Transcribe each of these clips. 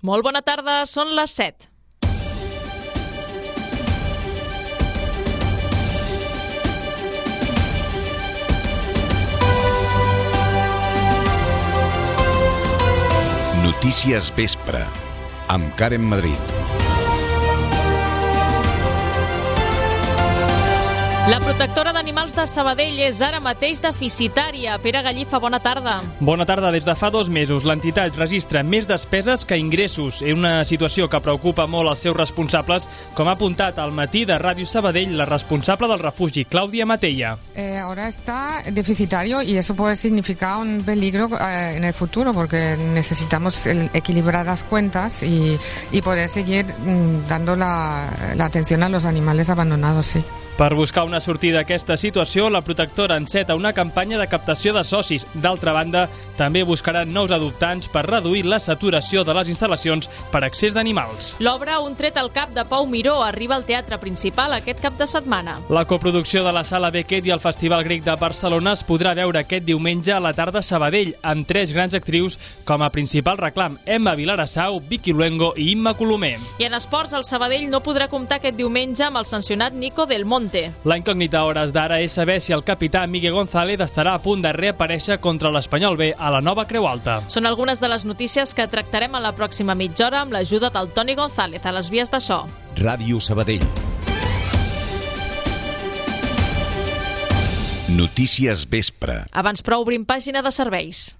Molt bona tarda, són les 7. Notícies Vespre, amb Karen Madrid. La protectora d'animals de Sabadell és ara mateix deficitària. Pere Gallifa, bona tarda. Bona tarda. Des de fa 2 mesos, l'entitat registra més despeses que ingressos. És una situació que preocupa molt els seus responsables, com ha apuntat al matí de Ràdio Sabadell la responsable del refugi, Clàudia Matella. Ahora está deficitario y eso puede significar un peligro en el futuro, porque necesitamos equilibrar las cuentas y poder seguir dando la atención a los animales abandonados, sí. Per buscar una sortida a aquesta situació, la protectora enceta una campanya de captació de socis. D'altra banda, també buscaran nous adoptants per reduir la saturació de les instal·lacions per accés d'animals. L'obra Un tret al cap de Pau Miró arriba al teatre principal aquest cap de setmana. La coproducció de la Sala Beckett i el Festival Grec de Barcelona es podrà veure aquest diumenge a la tarda a Sabadell, amb 3 grans actrius com a principal reclam: Emma Vilarassau, Vicky Luengo i Imma Colomer. I en esports, el Sabadell no podrà comptar aquest diumenge amb el sancionat Nico Del Monte. La incògnita a hores d'ara és saber si el capità Miguel González estarà a punt de reaparèixer contra l'Espanyol B a la nova Creu Alta. Són algunes de les notícies que tractarem en la pròxima mitja hora amb l'ajuda del Toni González a les vies de so. Ràdio Sabadell. Notícies Vespre. Abans però obrim pàgina de serveis.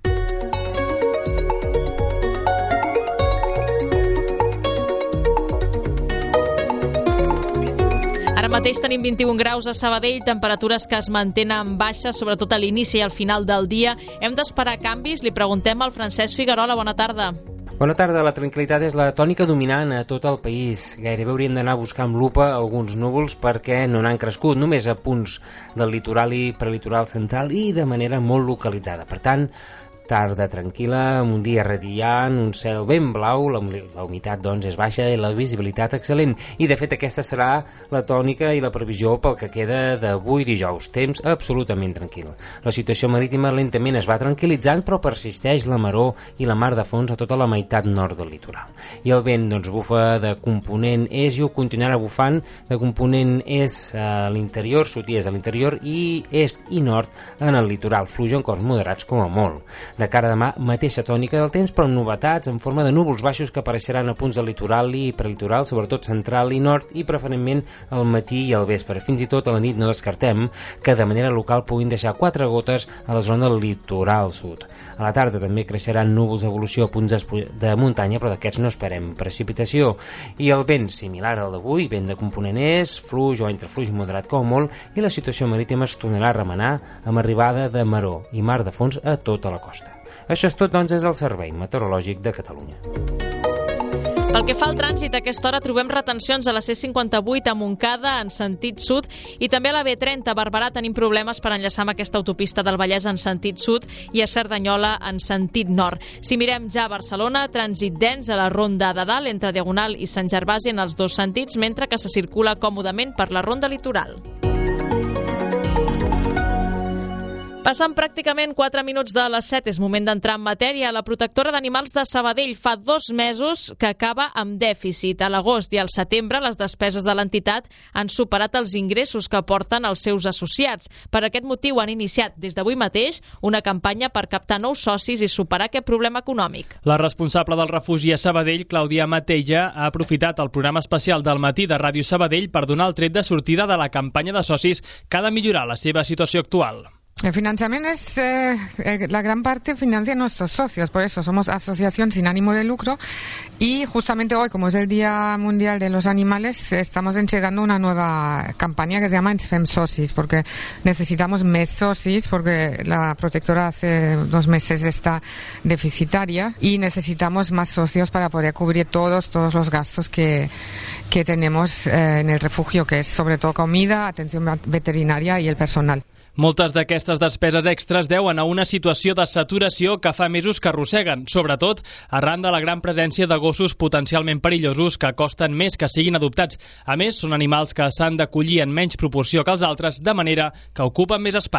Ara mateix tenim 21 graus a Sabadell, temperatures que es mantenen baixes, sobretot a l'inici i al final del dia. Hem d'esperar canvis? Li preguntem al Francesc Figuerola. Bona tarda. Bona tarda. La tranquil·litat és la tònica dominant a tot el país. Gairebé hauríem d'anar a buscar amb lupa alguns núvols perquè no n'han crescut, només a punts del litoral i prelitoral central i de manera molt localitzada. Per tant, tarda tranquil·la, amb un dia radiant, un cel ben blau, la humitat doncs és baixa i la visibilitat excel·lent. I de fet aquesta serà la tònica i la previsió pel que queda d'avui dijous. Temps absolutament tranquil. La situació marítima lentament es va tranquil·litzant, però persisteix la maror i la mar de fons a tota la meitat nord del litoral. I el vent doncs bufa de component est i ho continuarà bufant de component est a l'interior, sud-est a l'interior i est i nord en el litoral. Fluix en cors moderats com a molt. De cara a demà, mateixa tònica del temps, però amb novetats en forma de núvols baixos que apareixeran a punts del litoral i prelitoral, sobretot central i nord, i preferentment al matí i al vespre. Fins i tot a la nit no descartem que de manera local puguin deixar 4 gotes a la zona del litoral sud. A la tarda també creixeran núvols d'evolució a punts de muntanya, però d'aquests no esperem precipitació. I el vent, similar al d'avui, vent de component est, fluix o entre fluix moderat com molt, i la situació marítima es tornarà a remenar amb arribada de maror i mar de fons a tota la costa. Això és tot, doncs, des del Servei Meteorològic de Catalunya. Pel que fa al trànsit, a aquesta hora trobem retencions a la C58 a Montcada en sentit sud i també a la B30 a Barberà tenim problemes per enllaçar amb aquesta autopista del Vallès en sentit sud i a Cerdanyola en sentit nord. Si mirem ja a Barcelona, trànsit dens a la Ronda de Dalt entre Diagonal i Sant Gervasi en els 2 sentits, mentre que se circula còmodament per la Ronda Litoral. Passen pràcticament 4 minuts de les 7. És moment d'entrar en matèria. La protectora d'animals de Sabadell fa 2 mesos que acaba amb dèficit. A l'agost i al setembre les despeses de l'entitat han superat els ingressos que aporten els seus associats. Per aquest motiu han iniciat des d'avui mateix una campanya per captar nous socis i superar aquest problema econòmic. La responsable del refugi a Sabadell, Clàudia Matella, ha aprofitat el programa especial del matí de Ràdio Sabadell per donar el tret de sortida de la campanya de socis que ha de millorar la seva situació actual. El financiamiento es, la gran parte financia nuestros socios, por eso somos asociación sin ánimo de lucro y justamente hoy, como es el Día Mundial de los Animales, estamos entregando una nueva campaña que se llama Ens Fem Socis, porque necesitamos más socis, porque la protectora hace 2 meses está deficitaria y necesitamos más socios para poder cubrir todos los gastos que tenemos en el refugio, que es sobre todo comida, atención veterinaria y el personal. Moltes d'aquestes despeses extres deuen a una situació de saturació que fa mesos que arrosseguen, sobretot arran de la gran presència de gossos potencialment perillosos que costen més que siguin adoptats. A més, són animals que s'han d'acollir en menys proporció que els altres, de manera que ocupen més espai.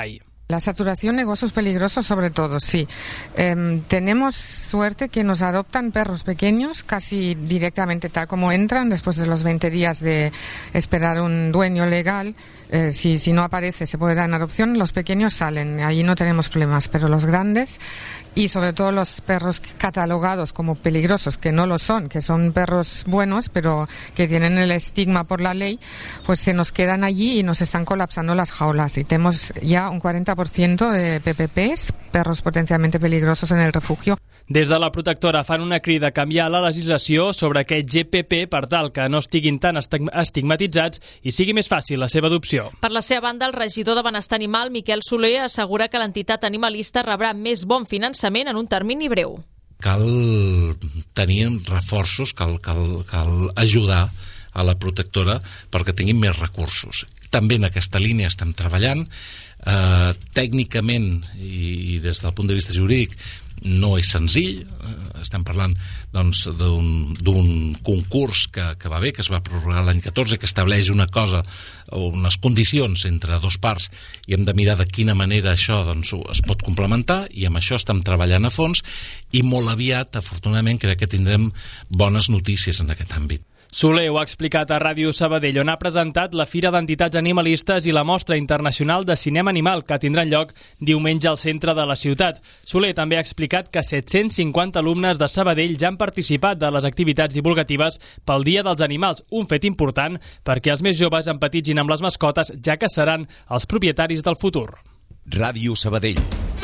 La saturación, negocios peligrosos sobre todo, sí. Tenemos suerte que nos adoptan perros pequeños casi directamente tal como entran después de los 20 días de esperar un dueño legal. Si no aparece se puede dar en adopción. Los pequeños salen, ahí no tenemos problemas, pero los grandes y sobre todo los perros catalogados como peligrosos, que no lo son, que son perros buenos pero que tienen el estigma por la ley, pues se nos quedan allí y nos están colapsando las jaulas y tenemos ya un 40% de PPPs, perros potencialmente peligrosos en el refugio. Des de la protectora fan una crida a canviar la legislació sobre aquest GPP per tal que no estiguin tan estigmatitzats i sigui més fàcil la seva adopció. Per la seva banda, el regidor de Benestar Animal, Miquel Soler, assegura que l'entitat animalista rebrà més bon finançament en un termini breu. Cal tenir reforços, cal ajudar a la protectora perquè tinguin més recursos. També en aquesta línia estem treballant. Tècnicament i des del punt de vista jurídic no és senzill, estem parlant doncs, d'un concurs que va bé, que es va prorrogar l'any 14, que estableix una cosa o unes condicions entre dos parts i hem de mirar de quina manera això doncs, es pot complementar i amb això estem treballant a fons i molt aviat, afortunadament, crec que tindrem bones notícies en aquest àmbit. Soler ho ha explicat a Ràdio Sabadell, on ha presentat la Fira d'Entitats Animalistes i la Mostra Internacional de Cinema Animal, que tindran lloc diumenge al centre de la ciutat. Soler també ha explicat que 750 alumnes de Sabadell ja han participat de les activitats divulgatives pel Dia dels Animals, un fet important perquè els més joves empatitzin amb les mascotes, ja que seran els propietaris del futur. Ràdio Sabadell.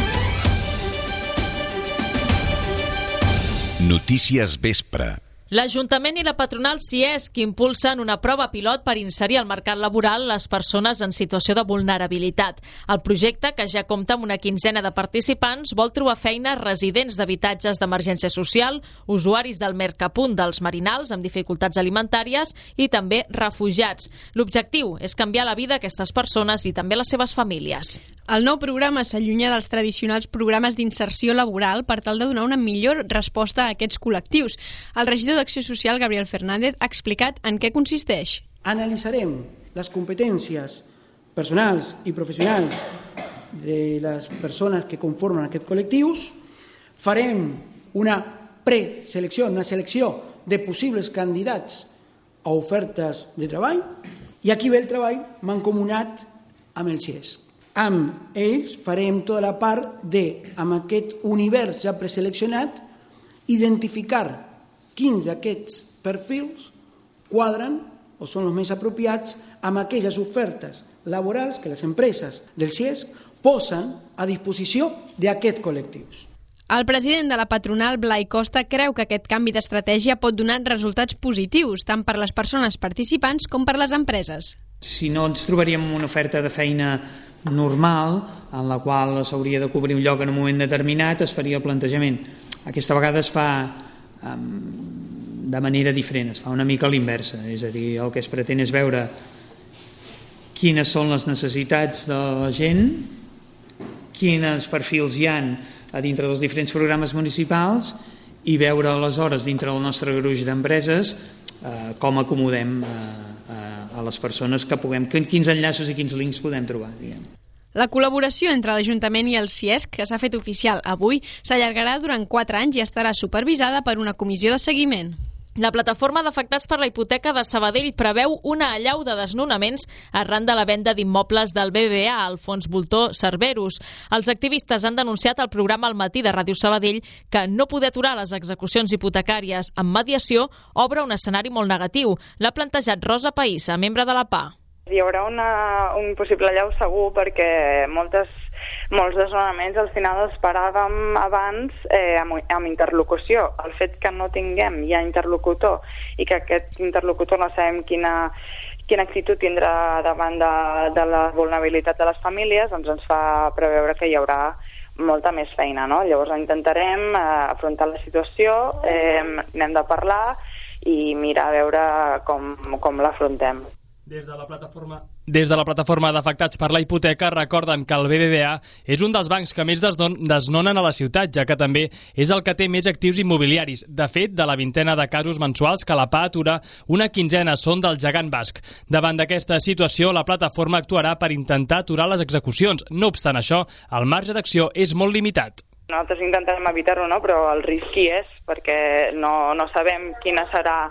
Notícies Vespre. L'Ajuntament i la patronal CIESC impulsen una prova pilot per inserir al mercat laboral les persones en situació de vulnerabilitat. El projecte, que ja compta amb una quinzena de participants, vol trobar feina a residents d'habitatges d'emergència social, usuaris del Mercapunt dels Marinals amb dificultats alimentàries i també refugiats. L'objectiu és canviar la vida d'aquestes persones i també les seves famílies. El nou programa s'allunya dels tradicionals programes d'inserció laboral per tal de donar una millor resposta a aquests col·lectius. El regidor d'Acció Social, Gabriel Fernández, ha explicat en què consisteix. Analitzarem les competències personals i professionals de les persones que conformen aquests col·lectius, farem una preselecció, una selecció de possibles candidats a ofertes de treball i aquí ve el treball mancomunat amb el CIESC. Amb ells farem tota la part de, amb aquest univers ja preseleccionat, identificar quins d'aquests perfils quadren o són els més apropiats amb aquelles ofertes laborals que les empreses del CIESC posen a disposició d'aquests col·lectius. El president de la patronal, Blai Costa, creu que aquest canvi d'estratègia pot donar resultats positius tant per les persones participants com per les empreses. Si no ens trobaríem una oferta de feina normal en la qual s'hauria de cobrir un lloc en un moment determinat, es faria el plantejament. Aquesta vegada es fa de manera diferent, es fa una mica a l'inversa, és a dir, el que es pretén és veure quines són les necessitats de la gent, quins perfils hi han a dintre dels diferents programes municipals i veure aleshores dintre del nostre gruix d'empreses com acomodem a les persones que puguem, quins enllaços i quins links podem trobar, diguem. La col·laboració entre l'Ajuntament i el CIESC, que s'ha fet oficial avui, s'allargarà durant 4 anys i estarà supervisada per una comissió de seguiment. La plataforma d'afectats per la hipoteca de Sabadell preveu una allau de desnonaments arran de la venda d'immobles del BBVA al fons voltor Cerberus. Els activistes han denunciat al programa Al matí de Ràdio Sabadell que no poder aturar les execucions hipotecàries amb mediació obre un escenari molt negatiu. L'ha plantejat Rosa Païssa, membre de la PA. Hi haurà un possible allau segur perquè molts desnonaments al final els paràvem abans amb interlocució. El fet que no tinguem ja interlocutor i que aquest interlocutor no sabem quina actitud tindrà davant de la vulnerabilitat de les famílies, doncs ens fa preveure que hi haurà molta més feina, no? Llavors intentarem afrontar la situació, n'hem de parlar i mirar a veure com l'afrontem. Des de la plataforma Des de la plataforma d'afectats per la hipoteca recorden que el BBVA és un dels bancs que més desnonen a la ciutat, ja que també és el que té més actius immobiliaris. De fet, de la vintena de casos mensuals que la PA atura, una quinzena són del gegant basc. Davant d'aquesta situació, la plataforma actuarà per intentar aturar les execucions. No obstant això, el marge d'acció és molt limitat. Nosaltres intentarem evitar-ho, no? Però el risc hi és, perquè no sabem quina serà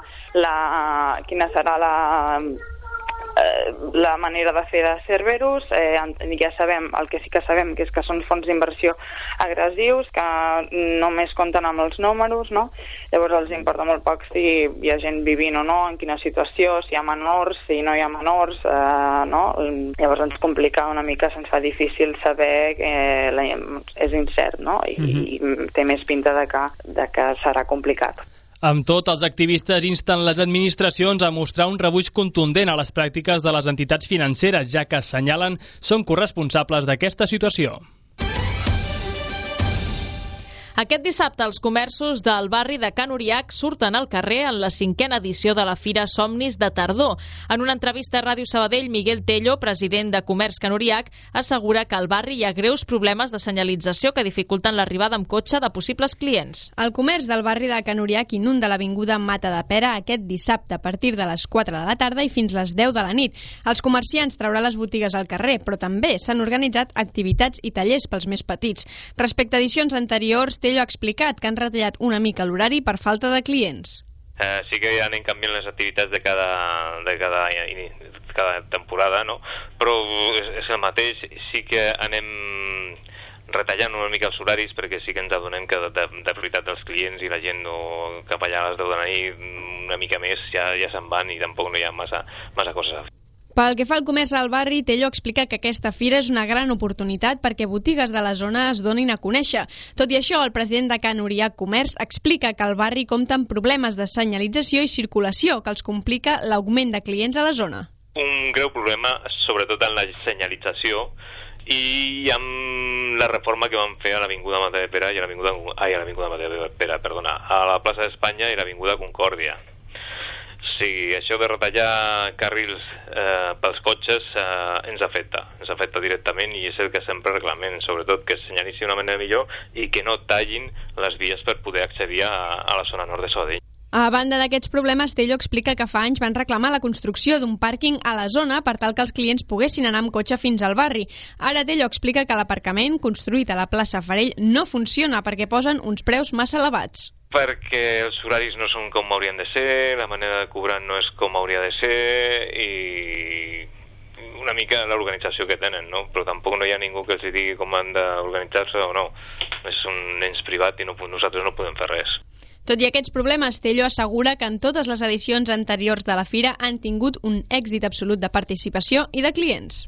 la manera de fer de Cerberus. Ja sabem, el que sí que sabem que és que són fons d'inversió agressius, que només compten amb els números, no? Llavors els importa molt poc si hi ha gent vivint o no, en quina situació, si hi ha menors, si no hi ha menors, no? Llavors ens complica una mica, se'ns fa difícil saber, és incert, no? I té més pinta de que serà complicat. Amb tot, els activistes insten les administracions a mostrar un rebuig contundent a les pràctiques de les entitats financeres, ja que assenyalen són corresponsables d'aquesta situació. Aquest dissabte els comerços del barri de Can Uriach surten al carrer en la 5a edició de la Fira Somnis de Tardor. En una entrevista a Ràdio Sabadell, Miguel Tello, president de Comerç Can Uriach, assegura que al barri hi ha greus problemes de senyalització que dificulten l'arribada amb cotxe de possibles clients. El comerç del barri de Can Uriach inunda l'avinguda Mata de Pera aquest dissabte a partir de les 4 de la tarda i fins les 10 de la nit. Els comerciants trauran les botigues al carrer, però també s'han organitzat activitats i tallers pels més petits. Respecte a edicions anteriors, Tello ha explicat que han retallat una mica l'horari per falta de clients. Sí que ja anem canviant les activitats de cada temporada, no? Però és el mateix, sí que anem retallant una mica els horaris perquè sí que ens adonem que de veritat els clients i la gent cap allà a les 10 de la nit una mica més ja se'n van i tampoc no hi ha massa coses a fer. Pel que fa al comerç al barri, Tello explica que aquesta fira és una gran oportunitat perquè botigues de la zona es donin a conèixer. Tot i això, el president de Can Uriach Comerç explica que el barri compta amb problemes de senyalització i circulació que els complica l'augment de clients a la zona. Un greu problema, sobretot en la senyalització i amb la reforma que van fer a l'Avinguda Mata de Pera a la plaça d'Espanya i l'Avinguda Concòrdia. Sí, això de retallar carrils pels cotxes ens afecta directament i és el que sempre reclamem, sobretot que es senyalitzi d'una manera millor i que no tallin les vies per poder accedir a la zona nord de Sabadell. A banda d'aquests problemes, Tello explica que fa anys van reclamar la construcció d'un pàrquing a la zona per tal que els clients poguessin anar amb cotxe fins al barri. Ara Tello explica que l'aparcament construït a la plaça Farell no funciona perquè posen uns preus massa elevats. Perquè els horaris no són com haurien de ser, la manera de cobrar no és com hauria de ser i una mica l'organització que tenen, no? Però tampoc no hi ha ningú que els digui com han d'organitzar-se o no. És un ens privat i nosaltres no podem fer res. Tot i aquests problemes, Tello assegura que en totes les edicions anteriors de la fira han tingut un èxit absolut de participació i de clients.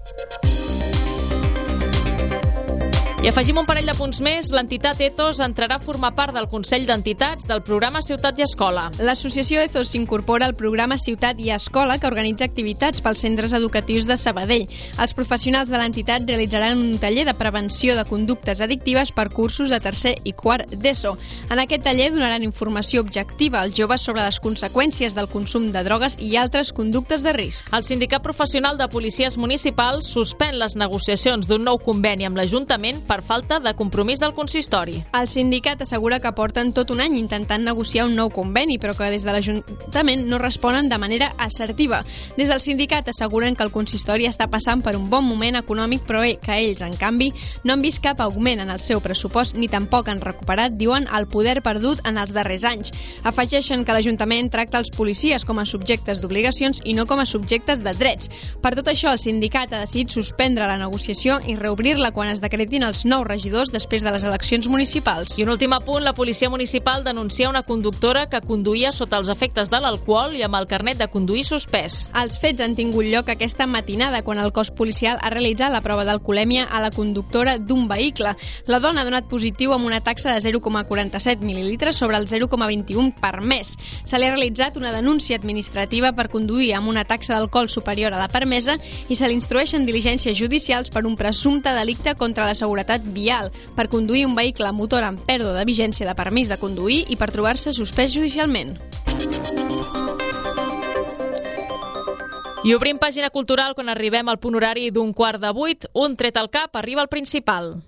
I afegim un parell de punts més. L'entitat Ethos entrarà a formar part del Consell d'Entitats del programa Ciutat i Escola. L'associació Ethos s'incorpora al programa Ciutat i Escola, que organitza activitats pels centres educatius de Sabadell. Els professionals de l'entitat realitzaran un taller de prevenció de conductes addictives per cursos de tercer i quart d'ESO. En aquest taller donaran informació objectiva als joves sobre les conseqüències del consum de drogues i altres conductes de risc. El Sindicat Professional de Policies Municipals suspèn les negociacions d'un nou conveni amb l'Ajuntament per falta de compromís del consistori. El sindicat assegura que porten tot un any intentant negociar un nou conveni, però que des de l'Ajuntament no responen de manera assertiva. Des del sindicat asseguren que el consistori està passant per un bon moment econòmic, però que ells, en canvi, no han vist cap augment en el seu pressupost ni tampoc han recuperat, diuen, el poder perdut en els darrers anys. Afegeixen que l'Ajuntament tracta els policies com a subjectes d'obligacions i no com a subjectes de drets. Per tot això, el sindicat ha decidit suspendre la negociació i reobrir-la quan es decretin els nous regidors després de les eleccions municipals. I un últim apunt, la policia municipal denuncia una conductora que conduïa sota els efectes de l'alcohol i amb el carnet de conduir suspès. Els fets han tingut lloc aquesta matinada quan el cos policial ha realitzat la prova d'alcoholèmia a la conductora d'un vehicle. La dona ha donat positiu amb una taxa de 0,47 mil·lilitres sobre el 0,21 permès. Se li ha realitzat una denúncia administrativa per conduir amb una taxa d'alcohol superior a la permesa i se li instrueixen diligències judicials per un presumpte delicte contra la seguretat vial, per conduir un vehicle a motor amb pèrdua de vigència de permís de conduir i per trobar-se suspès judicialment. I obrim pàgina cultural quan arribem al punt horari d'un 7:15. Un tret al cap, arriba al principal.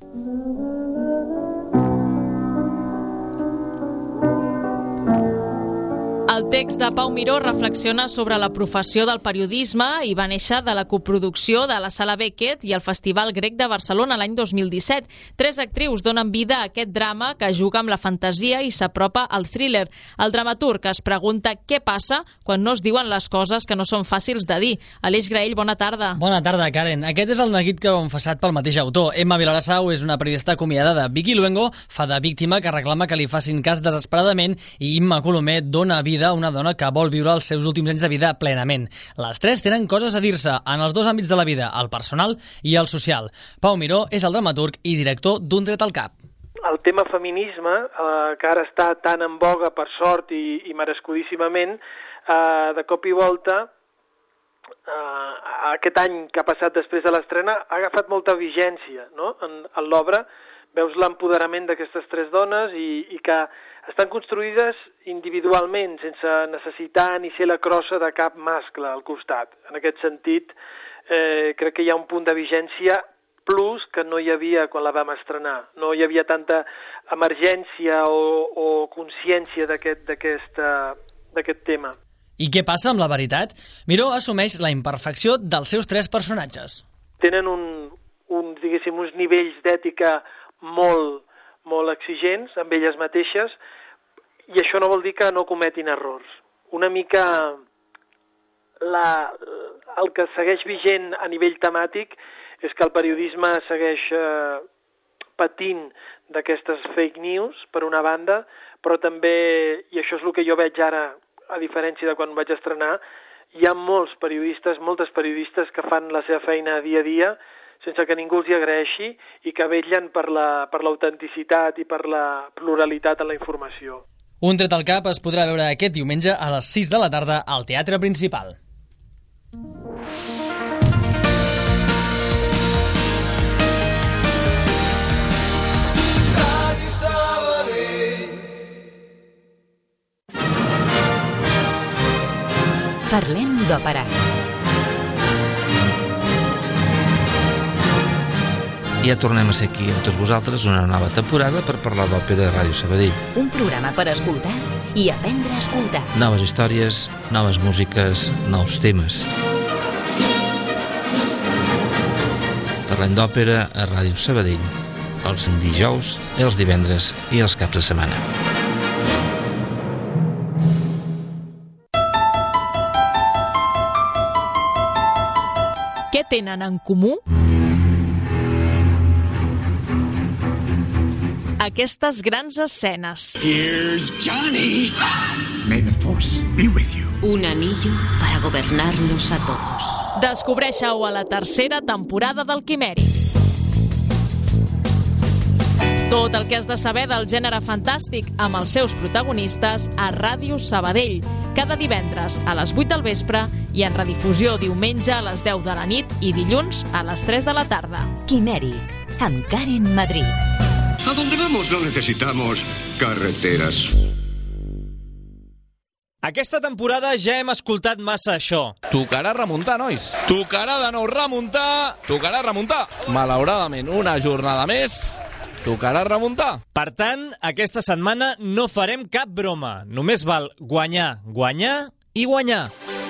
El text de Pau Miró reflexiona sobre la professió del periodisme i va néixer de la coproducció de la Sala Beckett i el Festival Grec de Barcelona l'any 2017. 3 actrius donen vida a aquest drama que juga amb la fantasia i s'apropa al thriller. El dramaturg es pregunta què passa quan no es diuen les coses que no són fàcils de dir. Aleix Graell, bona tarda. Bona tarda, Karen. Aquest és el neguit que ha confessat pel mateix autor. Emma Vilarasau és una periodista acomiadada. Vicky Luengo fa de víctima que reclama que li facin cas desesperadament i Imma Colomer dona vida a una dona que vol viure els seus últims anys de vida plenament. Les 3 tenen coses a dir-se en els 2 àmbits de la vida, el personal i el social. Pau Miró és el dramaturg i director d'Un tret al cap. El tema feminisme, que ara està tan en boga per sort i merescudíssimament, de cop i volta, aquest any que ha passat després de l'estrena, ha agafat molta vigència, no? En l'obra veus l'empoderament d'aquestes 3 dones i que estan construïdes individualment, sense necessitar ni ser la crossa de cap mascle al costat. En aquest sentit, crec que hi ha un punt de vigència plus que no hi havia quan la vam estrenar. No hi havia tanta emergència o consciència d'aquest tema. I què passa amb la veritat? Miró assumeix la imperfecció dels seus 3 personatges. Tenen diguéssim, uns nivells d'ètica molt exigents amb elles mateixes, i això no vol dir que no cometin errors. Una mica el que segueix vigent a nivell temàtic és que el periodisme segueix patint d'aquestes fake news, per una banda, però també, i això és el que jo veig ara, a diferència de quan vaig estrenar, hi ha moltes periodistes que fan la seva feina dia a dia sense que ningú els hi agraeixi i que vetllen per l'autenticitat i per la pluralitat en la informació. Un tret al cap es podrà veure aquest diumenge a les 6 de la tarda al Teatre Principal. Parlem d'òpera. Ja tornem a ser aquí amb tots vosaltres una nova temporada per parlar d'òpera a Ràdio Sabadell. Un programa per escoltar i aprendre a escoltar. Noves històries, noves músiques, nous temes. Parlem d'òpera a Ràdio Sabadell els dijous, els divendres i els caps de setmana. Què tenen en comú? Aquestes grans escenes. Here's Johnny. May the force be with you. Un anillo para gobernarnos a todos. Descobreixeu a la 3a temporada del Quimèric. Tot el que has de saber del gènere fantàstic amb els seus protagonistes a Ràdio Sabadell, cada divendres a les 8 del vespre i en redifusió diumenge a les 10 de la nit i dilluns a les 3 de la tarda. Quimèric, amb Karen Madrid. A donde vamos no necesitamos carreteras. Aquesta temporada ja hem escoltat massa això. Tocarà remuntar, nois. Tocarà de nou remuntar. Tocarà remuntar. Malauradament, una jornada més. Tocarà remuntar. Per tant, aquesta setmana no farem cap broma. Només val guanyar, guanyar i guanyar.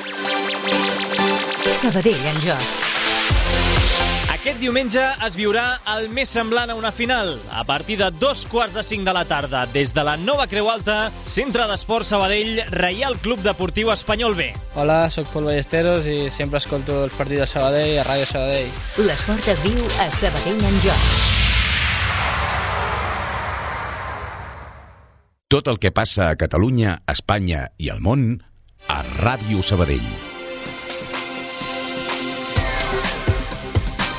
Sabadell en joc. Aquest diumenge es viurà el més semblant a una final. A partir de 4:45 de la tarda, des de la Nova Creu Alta, Centre d'Esport Sabadell, Reial Club Deportiu Espanyol B. Hola, soc Pol Ballesteros i sempre escolto els partits de Sabadell a Ràdio Sabadell. L'esport es viu a Sabadell en joc. Tot el que passa a Catalunya, Espanya i al món a Ràdio Sabadell.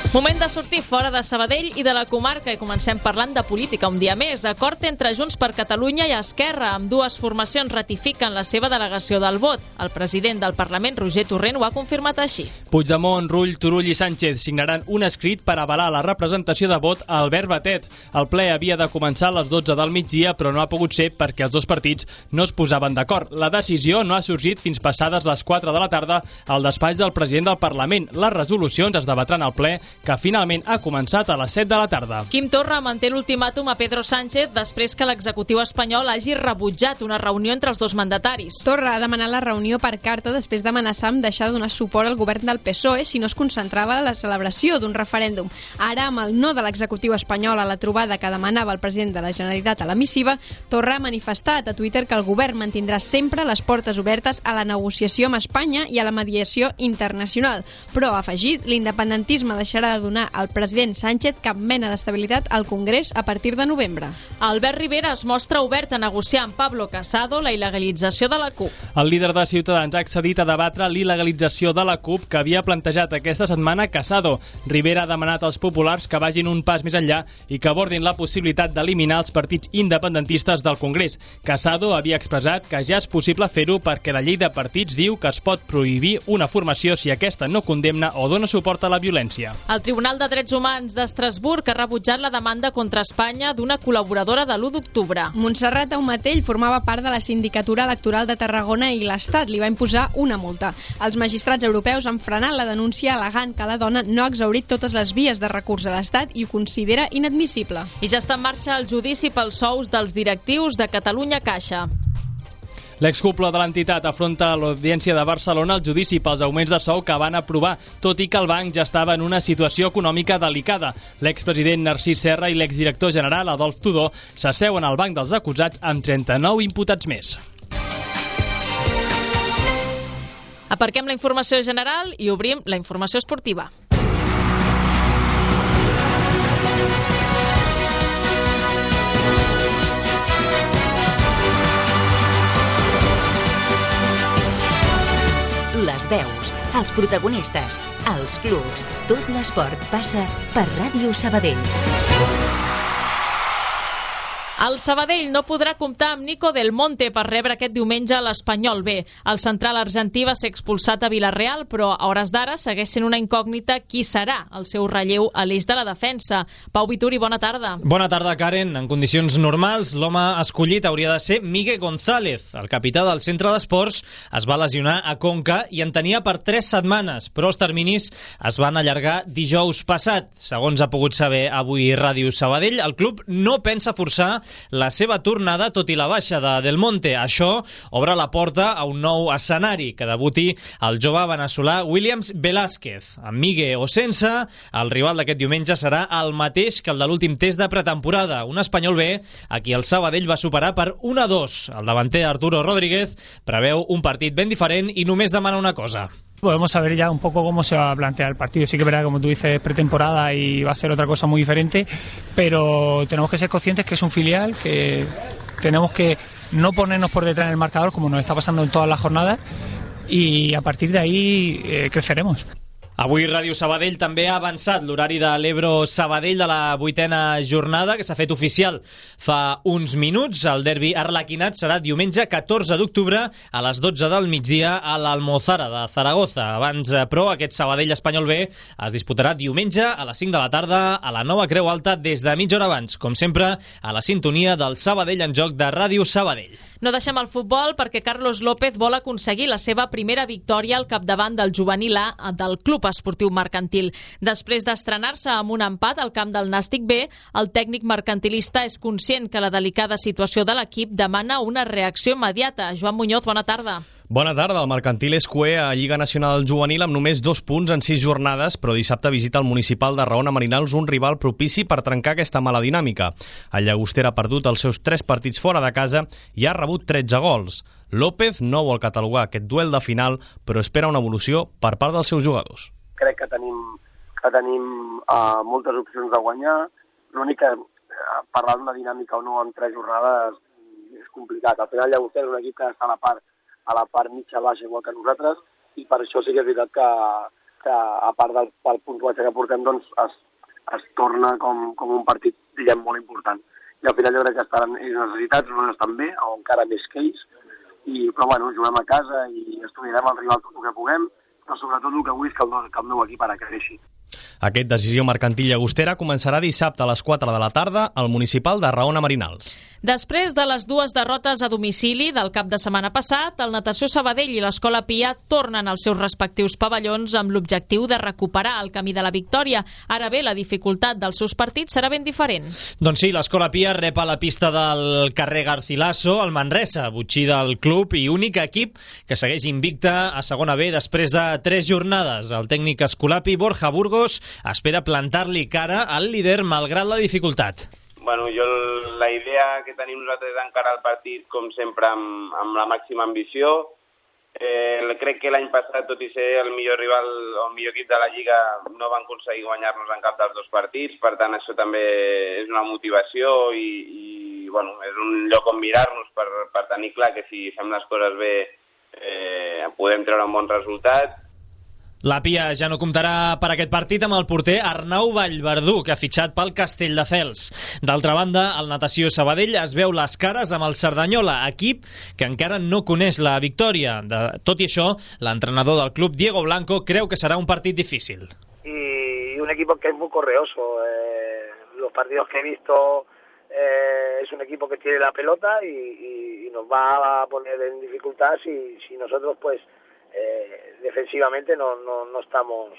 Moment de sortir fora de Sabadell i de la comarca i comencem parlant de política un dia més. Acord entre Junts per Catalunya i Esquerra. Ambdues formacions ratifiquen la seva delegació del vot. El president del Parlament, Roger Torrent, ho ha confirmat així. Puigdemont, Rull, Turull i Sánchez signaran un escrit per avalar la representació de vot a Albert Batet. El ple havia de començar a les 12 del migdia, però no ha pogut ser perquè els dos partits no es posaven d'acord. La decisió no ha sorgit fins passades les 4 de la tarda al despatx del president del Parlament. Les resolucions es debatran al ple, que finalment ha començat a les 7 de la tarda. Quim Torra manté l'ultimàtum a Pedro Sánchez després que l'executiu espanyol hagi rebutjat una reunió entre els dos mandataris. Torra ha demanat la reunió per carta després d'amenaçar amb deixar de donar suport al govern del PSOE si no es concentrava en la celebració d'un referèndum. Ara, amb el no de l'executiu espanyol a la trobada que demanava el president de la Generalitat a la missiva, Torra ha manifestat a Twitter que el govern mantindrà sempre les portes obertes a la negociació amb Espanya i a la mediació internacional. Però, ha afegit, l'independentisme deixarà de donar al president Sánchez cap mena d'estabilitat al Congrés a partir de novembre. Albert Rivera es mostra obert a negociar amb Pablo Casado la il·legalització de la CUP. El líder de Ciutadans ha accedit a debatre l'il·legalització de la CUP que havia plantejat aquesta setmana Casado. Rivera ha demanat als populars que vagin un pas més enllà i que abordin la possibilitat d'eliminar els partits independentistes del Congrés. Casado havia expressat que ja és possible fer-ho perquè la llei de partits diu que es pot prohibir una formació si aquesta no condemna o dona suport a la violència. El Tribunal de Drets Humans d'Estrasburg ha rebutjat la demanda contra Espanya d'una col·laboradora de l'1 d'octubre. Montserrat Aumatell formava part de la Sindicatura Electoral de Tarragona i l'Estat li va imposar una multa. Els magistrats europeus han frenat la denúncia al·legant que la dona no ha exhaurit totes les vies de recurs a l'Estat i ho considera inadmissible. I ja està en marxa el judici pels sous dels directius de Catalunya Caixa. L'excúpula de l'entitat afronta a l'Audiència de Barcelona el judici pels augments de sou que van aprovar, tot i que el banc ja estava en una situació econòmica delicada. L'expresident Narcís Serra i l'exdirector general Adolf Tudor s'asseuen al banc dels acusats amb 39 imputats més. Aparquem la informació general i obrim la informació esportiva. Les veus, els protagonistes, els clubs, tot l'esport passa per Ràdio Sabadell. El Sabadell no podrà comptar amb Nico Del Monte per rebre aquest diumenge l'Espanyol B. El central argentí va ser expulsat a Vilareal, però a hores d'ara segueix sent una incògnita qui serà el seu relleu a l'eix de la defensa. Pau Vituri, bona tarda. Bona tarda, Karen. En condicions normals, l'home escollit hauria de ser Miguel González. El capità del centre d'esports es va lesionar a Conca i en tenia per 3 setmanes, però els terminis es van allargar dijous passat. Segons ha pogut saber avui Ràdio Sabadell, el club no pensa forçar la seva tornada, tot i la baixa de Del Monte. Això obre la porta a un nou escenari, que debuti el jove veneçolà Williams Velázquez. Amb Migue o sense, el rival d'aquest diumenge serà el mateix que el de l'últim test de pretemporada, un Espanyol B a qui el Sabadell va superar per 1-2. El davanter Arturo Rodríguez preveu un partit ben diferent i només demana una cosa: podemos saber ya un poco cómo se va a plantear el partido. Sí que es verdad, como tú dices, pretemporada y va a ser otra cosa muy diferente, pero tenemos que ser conscientes que es un filial, que tenemos que no ponernos por detrás en el marcador como nos está pasando en todas las jornadas, y a partir de ahí creceremos. Avui Ràdio Sabadell també ha avançat l'horari de l'Ebro Sabadell de la 8a jornada, que s'ha fet oficial fa uns minuts. El derbi arlequinat serà diumenge 14 d'octubre a les 12 del migdia a l'Almozara de Zaragoza. Abans, però, aquest Sabadell-Espanyol B es disputarà diumenge a les 5 de la tarda a la Nova Creu Alta des de mitja hora abans, com sempre, a la sintonia del Sabadell en joc de Ràdio Sabadell. No deixem el futbol perquè Carlos López vol aconseguir la seva primera victòria al capdavant del juvenil A del Club Esportiu Mercantil. Després d'estrenar-se amb un empat al camp del Nàstic B, el tècnic mercantilista és conscient que la delicada situació de l'equip demana una reacció immediata. Joan Muñoz, bona tarda. Bona tarda. El Mercantil és cué a Lliga Nacional Juvenil amb només 2 punts en 6 jornades, però dissabte visita el Municipal de Raona Marinals, un rival propici per trencar aquesta mala dinàmica. El Llagostera ha perdut els seus 3 partits fora de casa i ha rebut 13 gols. López no vol catalogar aquest duel de final, però espera una evolució per part dels seus jugadors. Crec que tenim moltes opcions de guanyar. L'únic que parlar d'una dinàmica o no en 3 jornades és complicat. Al final Llagostera és un equip que està a la part mitja baixa igual que nosaltres, i per això sí que és veritat que a part del puntuatge que portem doncs es torna com un partit, diguem, molt important. I al final jo crec que estaran ells necessitats, nosaltres també, o encara més que ells, però bueno, juguem a casa i estudiarem el rival tot el que puguem, però sobretot el que vull és que el meu equip ara creixi. Aquest decisió mercantil llagostera començarà dissabte a les 4 de la tarda al municipal de Raona Marinals. Després de les 2 derrotes a domicili del cap de setmana passat, el Natació Sabadell i l'Escola Pia tornen als seus respectius pavellons amb l'objectiu de recuperar el camí de la victòria. Ara bé, la dificultat dels seus partits serà ben diferent. Doncs sí, l'Escola Pia rep a la pista del carrer Garcilaso, el Manresa, botxí del club i únic equip que segueix invicte a segona B després de 3 jornades. El tècnic escolapi Borja Burgos espera plantar-li cara al líder malgrat la dificultat. Bueno, la idea que tenim nosaltres és encarar el partit, com sempre, amb la màxima ambició. Crec que l'any passat, tot i ser el millor rival o el millor equip de la Lliga, no van aconseguir guanyar-nos en cap dels 2 partits. Per tant, això també és una motivació i bueno, és un lloc on mirar-nos per tenir clar que si fem les coses bé podem treure un bon resultat. La Pia ja no comptarà per aquest partit amb el porter Arnau Vallverdú, que ha fitxat pel Castelldefels. D'altra banda, el Natació Sabadell es veu les cares amb el Cerdanyola, equip que encara no coneix la victòria. Tot i això, l'entrenador del club, Diego Blanco, creu que serà un partit difícil. Y un equipo que es muy correoso. Los partidos que he visto es un equipo que tiene la pelota y nos va a poner en dificultad si nosotros pues defensivamente no estamos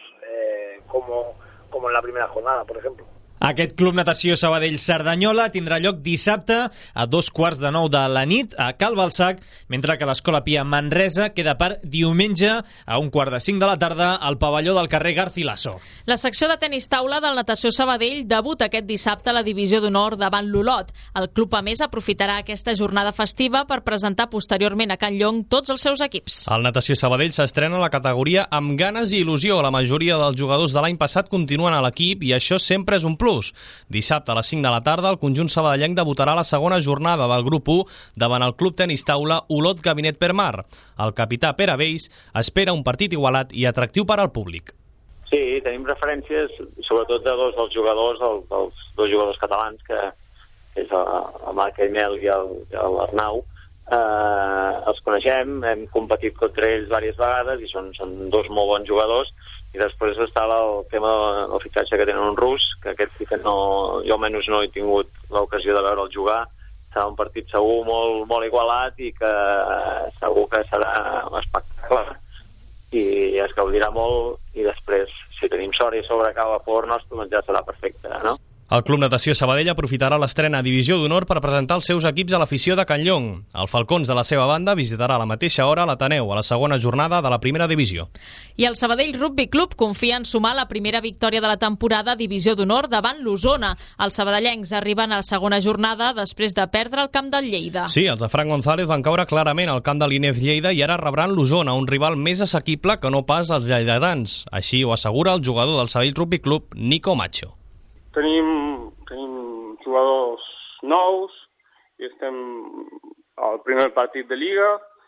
como en la primera jornada, por ejemplo. Aquest Club Natació Sabadell-Cerdanyola tindrà lloc dissabte a 8:45 de la nit a Cal Balsac, mentre que l'Escola Pia Manresa queda per diumenge a 4:45 de la tarda al pavelló del carrer Garcilaso. La secció de tenis taula del Natació Sabadell debuta aquest dissabte a la divisió d'honor davant l'Olot. El club, a més, aprofitarà aquesta jornada festiva per presentar posteriorment a Can Llong tots els seus equips. El Natació Sabadell s'estrena a la categoria amb ganes i il·lusió. La majoria dels jugadors de l'any passat continuen a l'equip i això sempre és un plus. Dissabte a les 5 de la tarda el conjunt sabadellenc debutarà a la segona jornada del grup 1 davant el club tenis taula Olot Gabinet per Mar. El capità Pere Vells espera un partit igualat i atractiu per al públic. Sí, tenim referències sobretot de dos dels jugadors, dels 2 jugadors catalans, que és el Marc Aimel i l'Arnau. Els coneixem, hem competit contra ells diverses vegades i són 2 molt bons jugadors. I després està el tema del fitxatge que tenen un rus, que aquest sí que jo almenys no he tingut l'ocasió de veure'l jugar. Serà un partit segur molt igualat i que segur que serà un espectacle i es gaudirà molt i després, si tenim sort i sobre acaba a favor nostre, doncs ja serà perfecte, no? El Club Natació Sabadell aprofitarà l'estrena a Divisió d'Honor per presentar els seus equips a l'afició de Can Llong. El Falcons, de la seva banda, visitarà a la mateixa hora l'Ateneu, a la segona jornada de la primera divisió. I el Sabadell Rugby Club confia en sumar la primera victòria de la temporada a Divisió d'Honor davant l'Osona. Els sabadellencs arriben a la segona jornada després de perdre el camp del Lleida. Sí, els de Fran González van caure clarament al camp de l'Inef Lleida i ara rebran l'Osona, un rival més assequible que no pas els lleidatans. Així ho assegura el jugador del Sabadell Rugby Club, Nico Macho. Tenim jugadors nous i estem al primer partit de Lliga.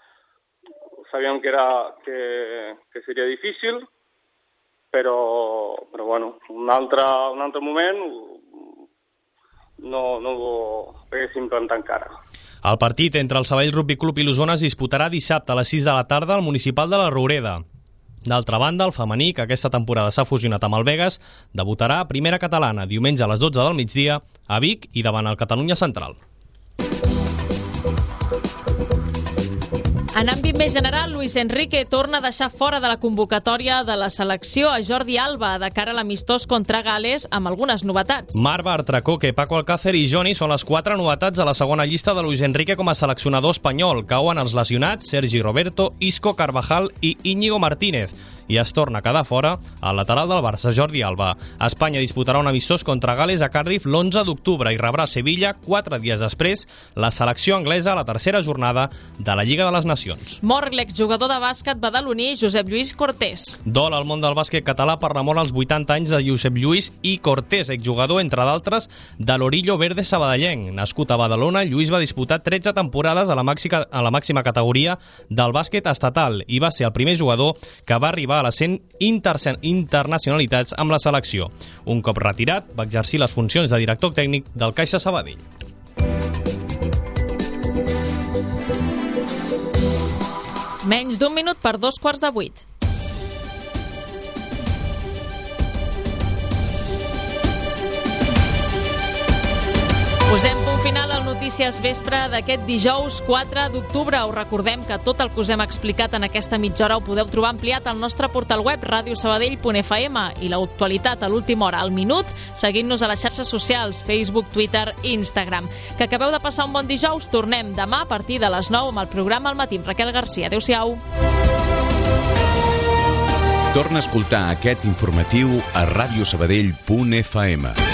Sabíem que seria difícil, però bueno, un altre moment no ho haguéssim plantat encara. El partit entre el Sabadell Rugby Club i l'Osona es disputarà dissabte a les 6 de la tarda al municipal de la Roureda. D'altra banda, el femení, que aquesta temporada s'ha fusionat amb el Begues, debutarà a Primera Catalana diumenge a les 12 del migdia a Vic i davant el Catalunya Central. En àmbit més general, Luis Enrique torna a deixar fora de la convocatòria de la selecció a Jordi Alba de cara a l'amistós contra Gales amb algunes novetats. Marva, Artracoque, Paco Alcácer i Joni són les 4 novetats a la segona llista de Luis Enrique com a seleccionador espanyol. Cauen els lesionats Sergi Roberto, Isco, Carvajal i Íñigo Martínez. I es torna a quedar fora el lateral del Barça, Jordi Alba. Espanya disputarà un amistós contra Gales a Cardiff l'11 d'octubre i rebrà Sevilla 4 dies després la selecció anglesa a la tercera jornada de la Lliga de les Nacions. Mor l'exjugador de bàsquet badaloní Josep Lluís Cortés. Dol al món del bàsquet català per la mort als 80 anys de Josep Lluís i Cortés, exjugador, entre d'altres, de l'Orillo Verde sabadellenc. Nascut a Badalona, Lluís va disputar 13 temporades a la màxima categoria del bàsquet estatal i va ser el primer jugador que va arribar arribar a les 100 internacionalitats amb la selecció. Un cop retirat, va exercir les funcions de director tècnic del Caixa Sabadell. Menys d'un minut per 7:45. Posem punt final al Notícies Vespre d'aquest dijous 4 d'octubre. Us recordem que tot el que us hem explicat en aquesta mitja hora ho podeu trobar ampliat al nostre portal web radiosabadell.fm i l'actualitat a l'última hora al minut seguint-nos a les xarxes socials Facebook, Twitter i Instagram. Que acabeu de passar un bon dijous. Tornem demà a partir de les 9 amb el programa Al matí amb Raquel Garcia. Adéu-siau. Torna a escoltar aquest informatiu a radiosabadell.fm.